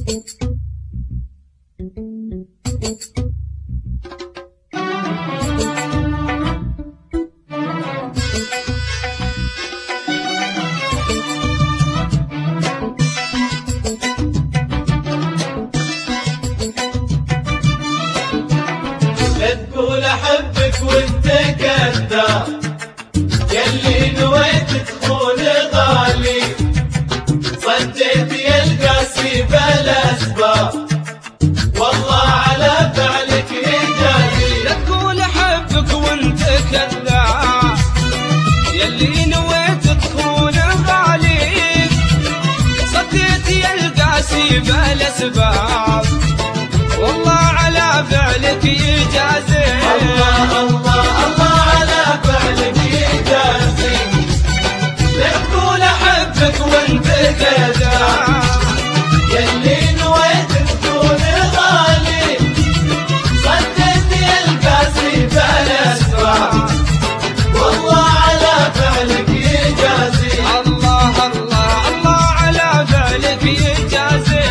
تقول احبك وانت كذاب، يلي نويت تخون غالي، صديت يا القاسي بالاسباب، والله على فعلك يجازي. لا تقول احبك وانت كذاب، يلي نويت تخون غالي، صديت يا القاسي بالاسباب، والله على فعلك يجازي. الله الله الله على فعلك يجازي. لا تقول احبك وانت كذاب، يلي نويت تكون غالي، صديت يا القاسي بالاسباب، والله على فعلك يجازي. الله الله الله على فعلك يجازي.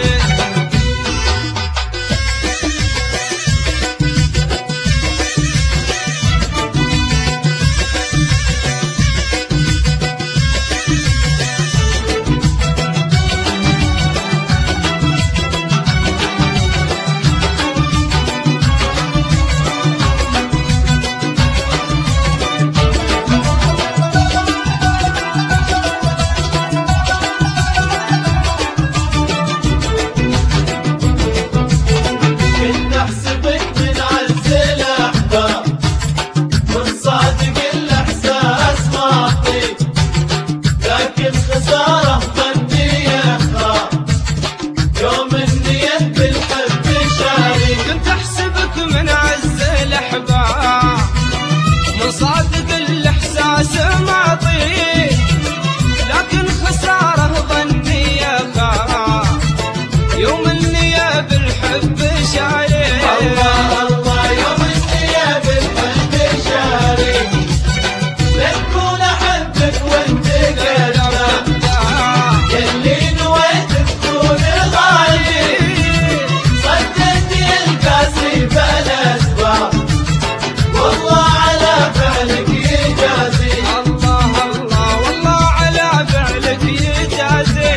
صادق الاحساس معطي، لكن خساره ظني يخاف، يوم النية بالحب شاري. الله الله يوم النية بالحب شاري. لا تكون احبك وانت كذاب، يلي نويت تكون غالي، صديت يا القاسي بالاسباب، والله على فعلك يجازي. الله الله والله على فعلك يجازي.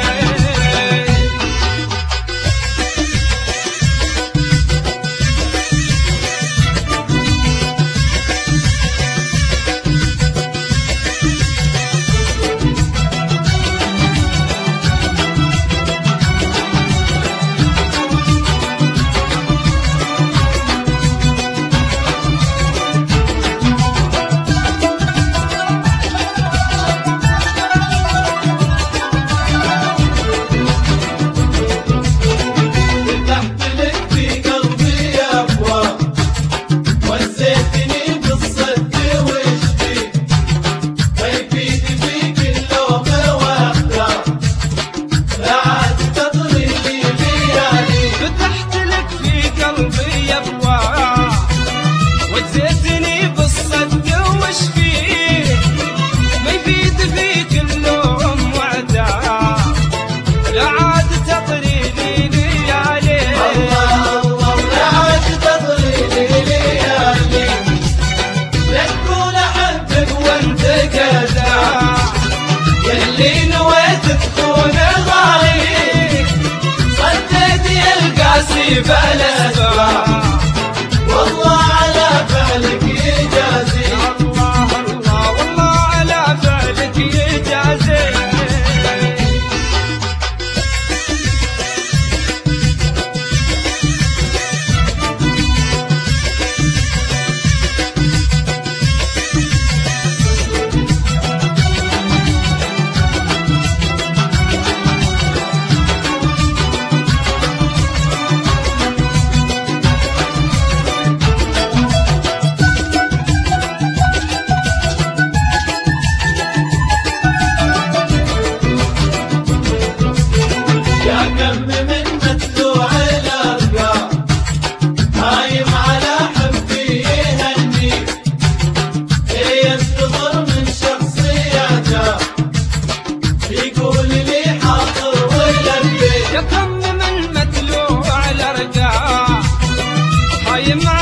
وزيتني بالصد وش فيه، ما يفيد فيك اللوم وعتاب، لا عاد تطري لي ليالي. الله الله لا عاد تطري لي ليالي. لا تكون احبك وانت كذاب، يلي نويت تكون غالي، صديت يا القاسي بالاسباب، والله على فعلك يجازي. الله الله والله على فعلك يجازي. دايما